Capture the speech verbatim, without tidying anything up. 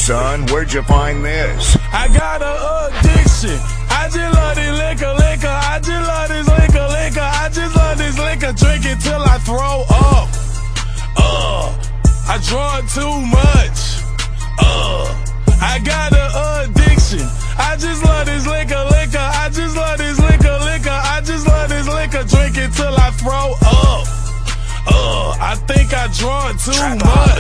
son? Where'd you find this? I got a addiction. I just love this liquor, liquor. I just love this liquor, liquor. I just love this liquor. Drink it till I throw up. Uh, I draw too much. Uh, I got a addiction. I just love this liquor, liquor. I just love this liquor, liquor. I just love this liquor. Drink it till I throw up. Uh, I think I draw too much.